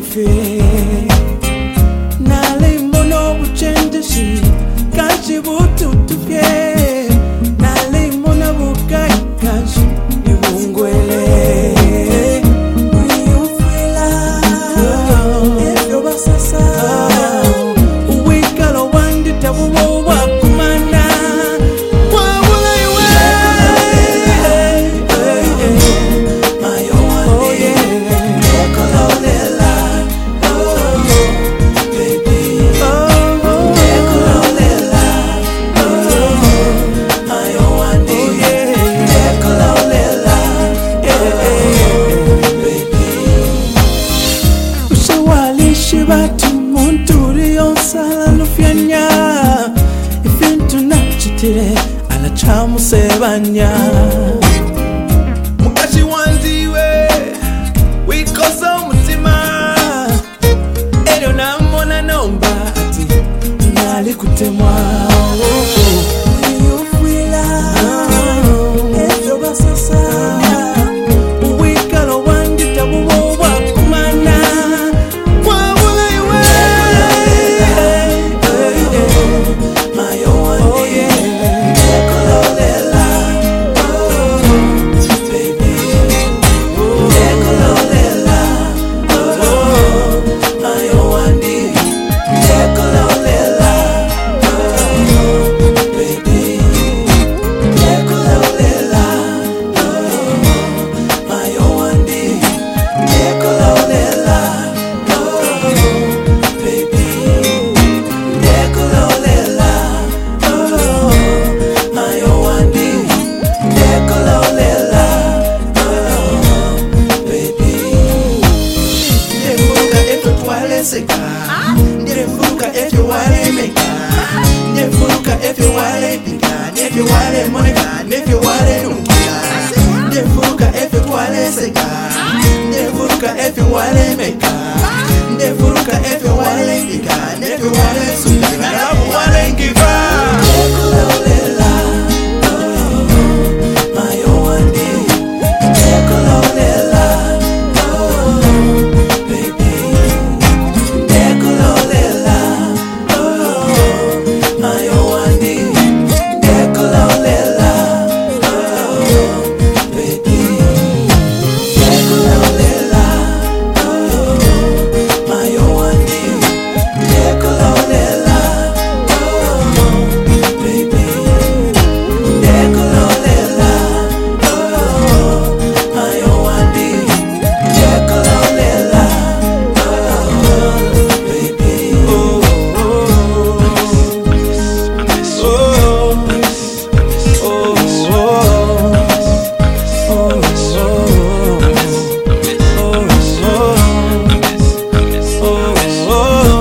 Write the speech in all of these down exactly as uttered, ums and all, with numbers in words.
ufi nale mono buchendeshi kachi bututupye nale mono bukai kachi ibungwele uyufila efyo basasa uwikalo wandi tabuwo wakumana wabula iwe bati munturi yonsala lufyanya ifintu nachitire alachamusebanya mukashi wanziwe wikosa umutima eryo namona nomba ati nali kutemwa yufwila efyo basasa uwikalo wandita buwo wakumana Ndefuka if you wale meka Ndefuka if you wale pika If you wale moneka If you wale nukia Ndefuka if you wale seka Ndefuka if you wale meka Ndefuka if you wale pika If you wale suka Narabu wale ngiva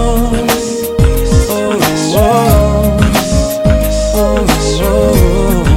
oh, oh, oh.